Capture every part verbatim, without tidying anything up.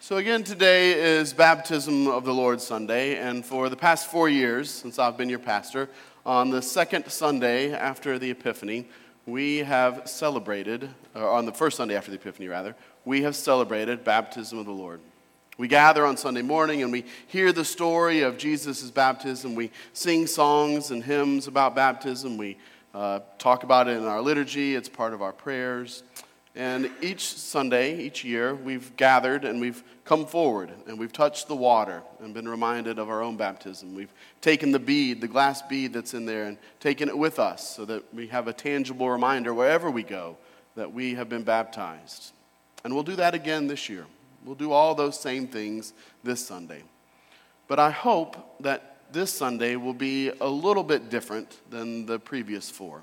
So again, today is Baptism of the Lord Sunday, and for the past four years, since I've been your pastor, on the second Sunday after the Epiphany, we have celebrated, or on the first Sunday after the Epiphany rather, we have celebrated Baptism of the Lord. We gather on Sunday morning and we hear the story of Jesus' baptism. We sing songs and hymns about baptism. We uh, talk about it in our liturgy. It's part of our prayers. And each Sunday, each year, we've gathered and we've come forward and we've touched the water and been reminded of our own baptism. We've taken the bead, the glass bead that's in there, and taken it with us so that we have a tangible reminder wherever we go that we have been baptized. And we'll do that again this year. We'll do all those same things this Sunday. But I hope that this Sunday will be a little bit different than the previous four.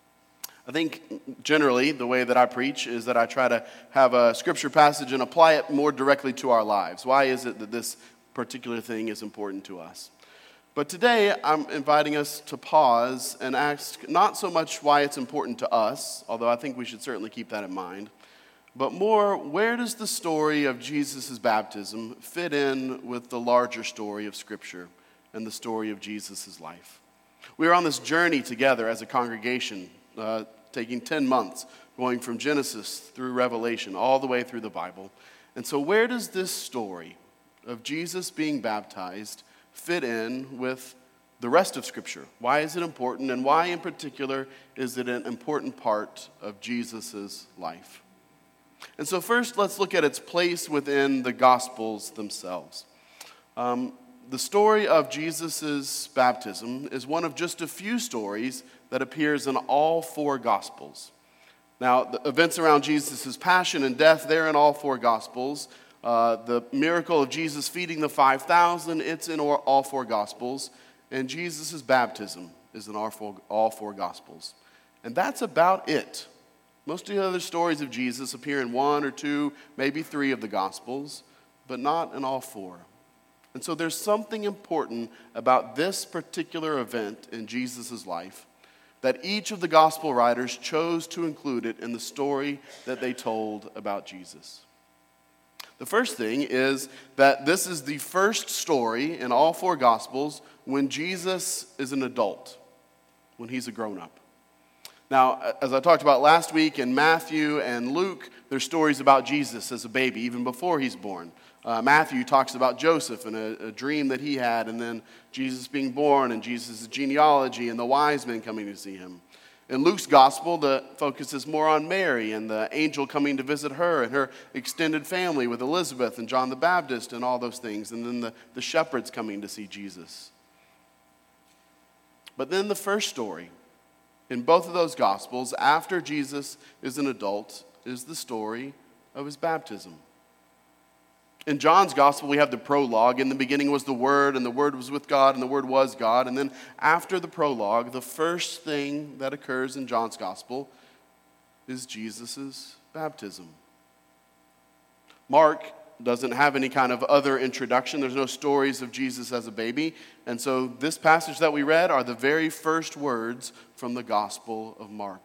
I think generally the way that I preach is that I try to have a scripture passage and apply it more directly to our lives. Why is it that this particular thing is important to us? But today I'm inviting us to pause and ask not so much why it's important to us, although I think we should certainly keep that in mind, but more, where does the story of Jesus' baptism fit in with the larger story of Scripture and the story of Jesus' life? We are on this journey together as a congregation, uh, taking ten months, going from Genesis through Revelation, all the way through the Bible. And so where does this story of Jesus being baptized fit in with the rest of Scripture? Why is it important, and why in particular is it an important part of Jesus' life? And so first, let's look at its place within the Gospels themselves. Um, the story of Jesus' baptism is one of just a few stories that appears in all four Gospels. Now, the events around Jesus' passion and death, they're in all four Gospels. Uh, the miracle of Jesus feeding the five thousand, it's in all four Gospels. And Jesus' baptism is in all four, all four Gospels. And that's about it. Most of the other stories of Jesus appear in one or two, maybe three of the Gospels, but not in all four. And so there's something important about this particular event in Jesus' life that each of the Gospel writers chose to include it in the story that they told about Jesus. The first thing is that this is the first story in all four Gospels when Jesus is an adult, when he's a grown-up. Now, as I talked about last week, in Matthew and Luke, there's stories about Jesus as a baby, even before he's born. Uh, Matthew talks about Joseph and a, a dream that he had, and then Jesus being born, and Jesus' genealogy, and the wise men coming to see him. In Luke's gospel, the focus is more on Mary and the angel coming to visit her and her extended family with Elizabeth and John the Baptist and all those things, and then the, the shepherds coming to see Jesus. But then the first story, in both of those Gospels, after Jesus is an adult, is the story of his baptism. In John's Gospel, we have the prologue. In the beginning was the Word, and the Word was with God, and the Word was God. And then after the prologue, the first thing that occurs in John's Gospel is Jesus' baptism. Mark doesn't have any kind of other introduction. There's no stories of Jesus as a baby. And so this passage that we read are the very first words from the Gospel of Mark.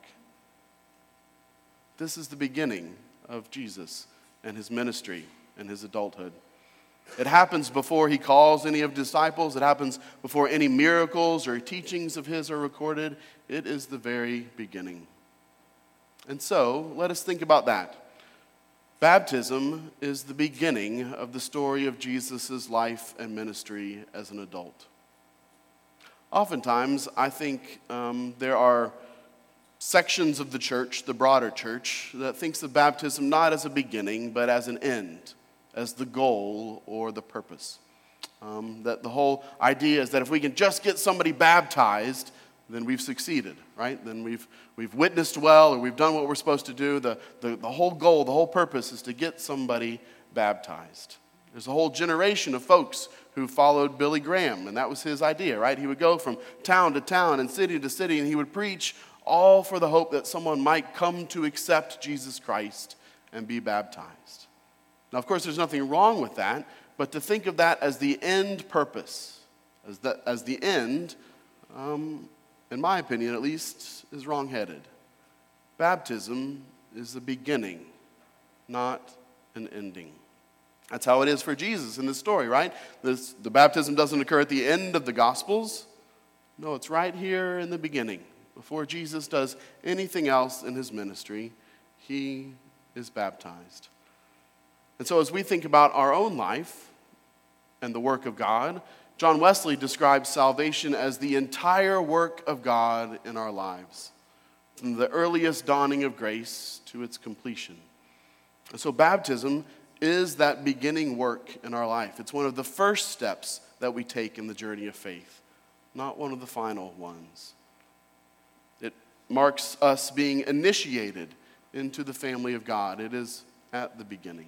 This is the beginning of Jesus and his ministry and his adulthood. It happens before he calls any of the disciples. It happens before any miracles or teachings of his are recorded. It is the very beginning. And so, let us think about that. Baptism is the beginning of the story of Jesus' life and ministry as an adult. Oftentimes, I think um, there are sections of the church, the broader church, that thinks of baptism not as a beginning, but as an end, as the goal or the purpose. Um, that the whole idea is that if we can just get somebody baptized, then we've succeeded, right? Then we've we've witnessed well, or we've done what we're supposed to do. The, the, the whole goal, the whole purpose is to get somebody baptized. There's a whole generation of folks who followed Billy Graham, and that was his idea, right? He would go from town to town and city to city, and he would preach all for the hope that someone might come to accept Jesus Christ and be baptized. Now, of course, there's nothing wrong with that, but to think of that as the end purpose, as the, as the end, um, in my opinion at least, is wrong-headed. Baptism is the beginning, not an ending. That's how it is for Jesus in this story, right? This, the baptism doesn't occur at the end of the Gospels. No, it's right here in the beginning. Before Jesus does anything else in his ministry, he is baptized. And so as we think about our own life and the work of God, John Wesley describes salvation as the entire work of God in our lives, from the earliest dawning of grace to its completion. And so baptism is that beginning work in our life. It's one of the first steps that we take in the journey of faith, not one of the final ones. It marks us being initiated into the family of God. It is at the beginning.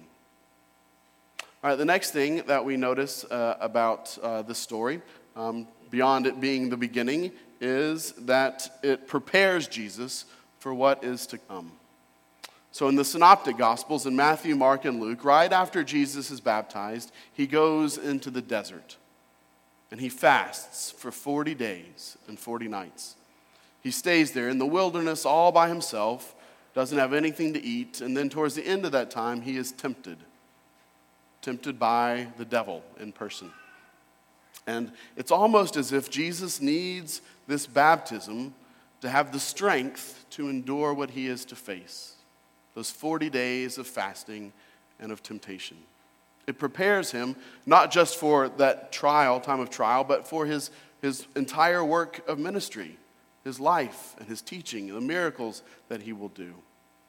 All right, the next thing that we notice uh, about uh, this story, um, beyond it being the beginning, is that it prepares Jesus for what is to come. So in the Synoptic Gospels, in Matthew, Mark, and Luke, right after Jesus is baptized, he goes into the desert. And he fasts for forty days and forty nights. He stays there in the wilderness all by himself, doesn't have anything to eat, and then towards the end of that time, he is tempted. Tempted by the devil in person. And it's almost as if Jesus needs this baptism to have the strength to endure what he is to face. Those forty days of fasting and of temptation. It prepares him not just for that trial, time of trial, but for his, his entire work of ministry, his life and his teaching, and the miracles that he will do.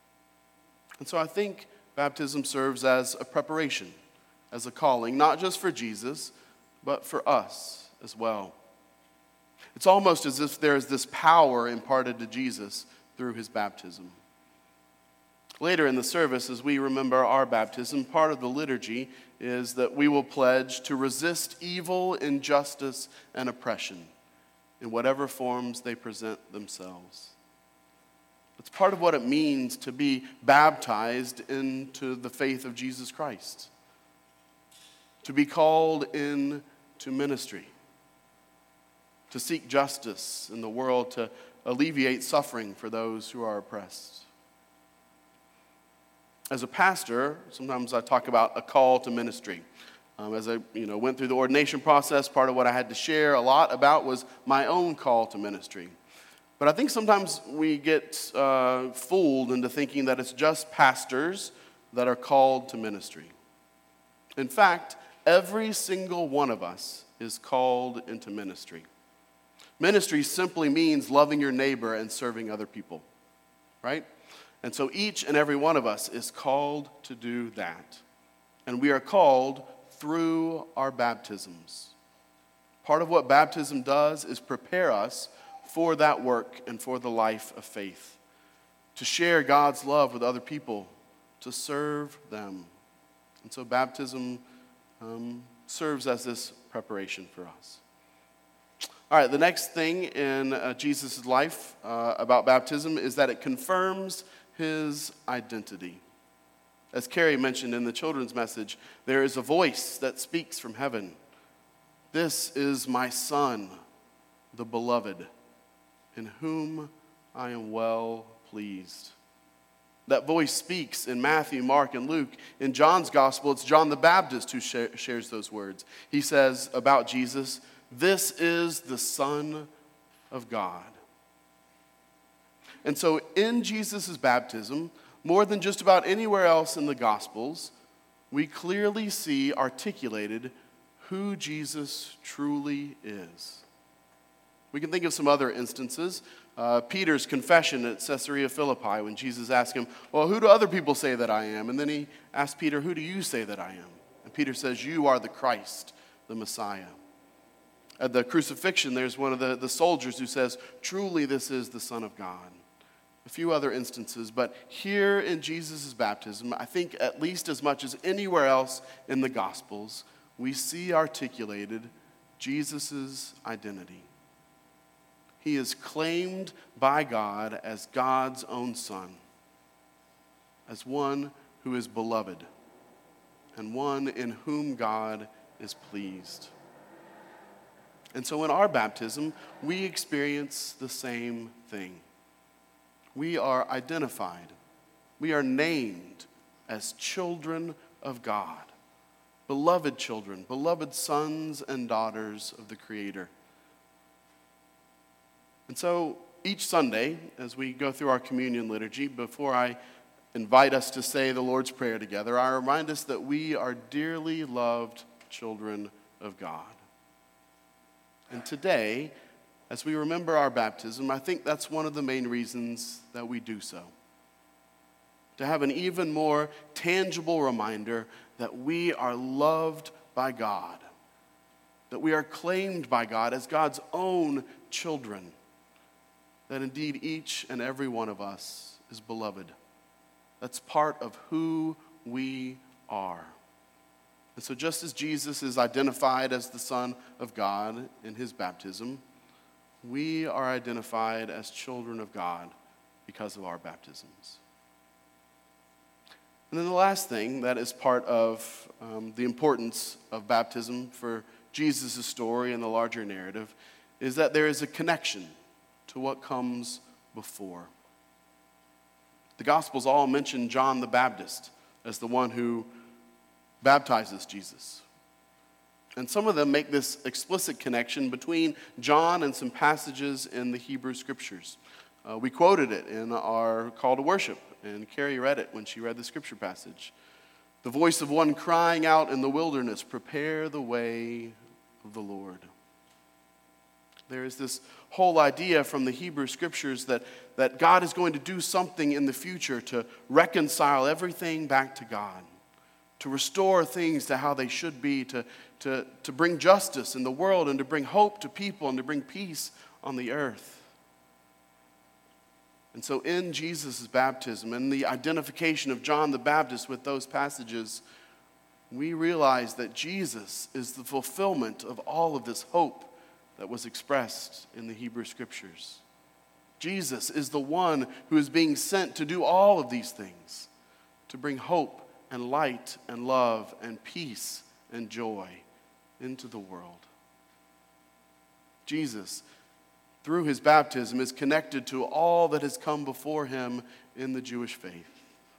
And so I think baptism serves as a preparation, as a calling, not just for Jesus, but for us as well. It's almost as if there is this power imparted to Jesus through his baptism. Later in the service, as we remember our baptism, part of the liturgy is that we will pledge to resist evil, injustice, and oppression in whatever forms they present themselves. It's part of what it means to be baptized into the faith of Jesus Christ, to be called into ministry, to seek justice in the world, to alleviate suffering for those who are oppressed. As a pastor, sometimes I talk about a call to ministry. Um, as I you know, went through the ordination process, part of what I had to share a lot about was my own call to ministry. But I think sometimes we get uh, fooled into thinking that it's just pastors that are called to ministry. In fact, every single one of us is called into ministry. Ministry simply means loving your neighbor and serving other people, right? And so each and every one of us is called to do that. And we are called through our baptisms. Part of what baptism does is prepare us for that work and for the life of faith, to share God's love with other people, to serve them. And so baptism um, serves as this preparation for us. All right, the next thing in uh, Jesus' life uh, about baptism is that it confirms his identity. As Carrie mentioned in the children's message, there is a voice that speaks from heaven. This is my Son, the beloved, in whom I am well pleased. That voice speaks in Matthew, Mark, and Luke. In John's gospel, it's John the Baptist who sh- shares those words. He says about Jesus, "This is the Son of God." And so in Jesus' baptism, more than just about anywhere else in the Gospels, we clearly see articulated who Jesus truly is. We can think of some other instances. Uh, Peter's confession at Caesarea Philippi when Jesus asked him, "Well, who do other people say that I am?" And then he asked Peter, "Who do you say that I am?" And Peter says, "You are the Christ, the Messiah." At the crucifixion, there's one of the, the soldiers who says, "Truly this is the Son of God." A few other instances, but here in Jesus' baptism, I think at least as much as anywhere else in the Gospels, we see articulated Jesus' identity. He is claimed by God as God's own Son, as one who is beloved, and one in whom God is pleased. And so in our baptism, we experience the same thing. We are identified. We are named as children of God, beloved children, beloved sons and daughters of the Creator. And so each Sunday, as we go through our communion liturgy, before I invite us to say the Lord's Prayer together, I remind us that we are dearly loved children of God. And today, as we remember our baptism, I think that's one of the main reasons that we do so. To have an even more tangible reminder that we are loved by God, that we are claimed by God as God's own children, that indeed each and every one of us is beloved. That's part of who we are. And so just as Jesus is identified as the Son of God in his baptism, we are identified as children of God because of our baptisms. And then the last thing that is part of um, the importance of baptism for Jesus' story and the larger narrative is that there is a connection to what comes before. The Gospels all mention John the Baptist as the one who baptizes Jesus. And some of them make this explicit connection between John and some passages in the Hebrew Scriptures. Uh, we quoted it in our call to worship, and Carrie read it when she read the scripture passage. The voice of one crying out in the wilderness, prepare the way of the Lord. There is this whole idea from the Hebrew Scriptures that, that God is going to do something in the future to reconcile everything back to God, to restore things to how they should be, to, to, to bring justice in the world and to bring hope to people and to bring peace on the earth. And so in Jesus' baptism and the identification of John the Baptist with those passages, we realize that Jesus is the fulfillment of all of this hope that was expressed in the Hebrew Scriptures. Jesus is the one who is being sent to do all of these things, to bring hope and light and love and peace and joy into the world. Jesus, through his baptism, is connected to all that has come before him in the Jewish faith.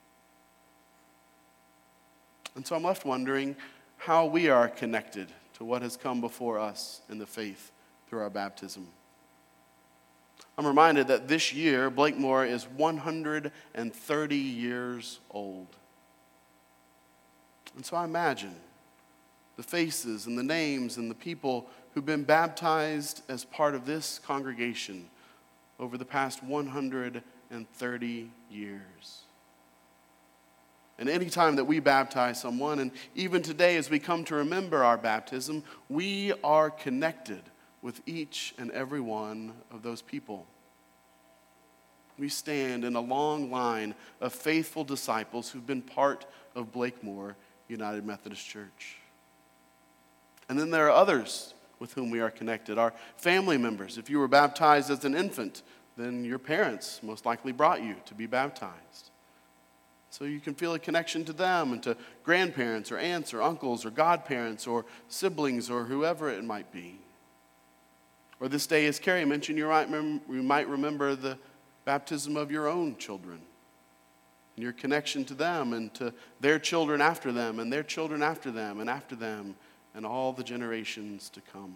And so I'm left wondering how we are connected to what has come before us in the faith through our baptism. I'm reminded that this year, Blakemore is one hundred thirty years old. And so I imagine the faces and the names and the people who've been baptized as part of this congregation over the past one hundred thirty years. And any time that we baptize someone, and even today as we come to remember our baptism, we are connected with each and every one of those people. We stand in a long line of faithful disciples who've been part of Blakemore United Methodist Church. And then there are others with whom we are connected, our family members. If you were baptized as an infant, then your parents most likely brought you to be baptized. So you can feel a connection to them and to grandparents or aunts or uncles or godparents or siblings or whoever it might be. Or this day, as Carrie mentioned, you might, mem- you might remember the baptism of your own children and your connection to them and to their children after them and their children after them and after them and all the generations to come.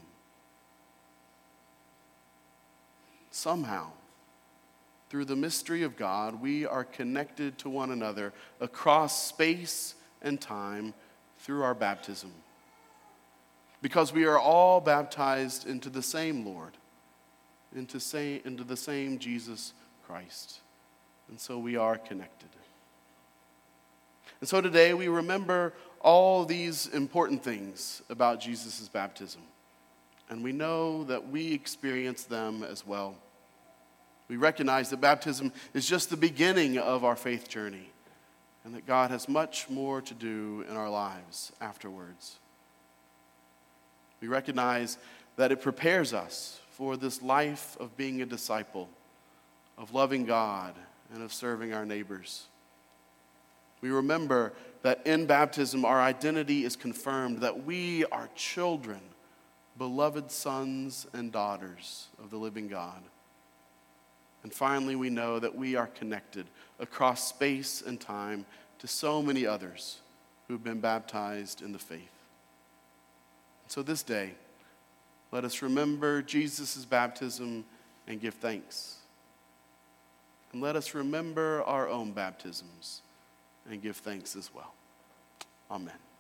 Somehow, through the mystery of God, we are connected to one another across space and time through our baptism. Because we are all baptized into the same Lord, into, say, into the same Jesus Christ. And so we are connected. And so today we remember all these important things about Jesus' baptism. And we know that we experience them as well. We recognize that baptism is just the beginning of our faith journey, and that God has much more to do in our lives afterwards. We recognize that it prepares us for this life of being a disciple, of loving God, and of serving our neighbors. We remember that in baptism our identity is confirmed, that we are children, beloved sons and daughters of the living God. And finally, we know that we are connected across space and time to so many others who've been baptized in the faith. So this day, let us remember Jesus' baptism and give thanks. And let us remember our own baptisms and give thanks as well. Amen.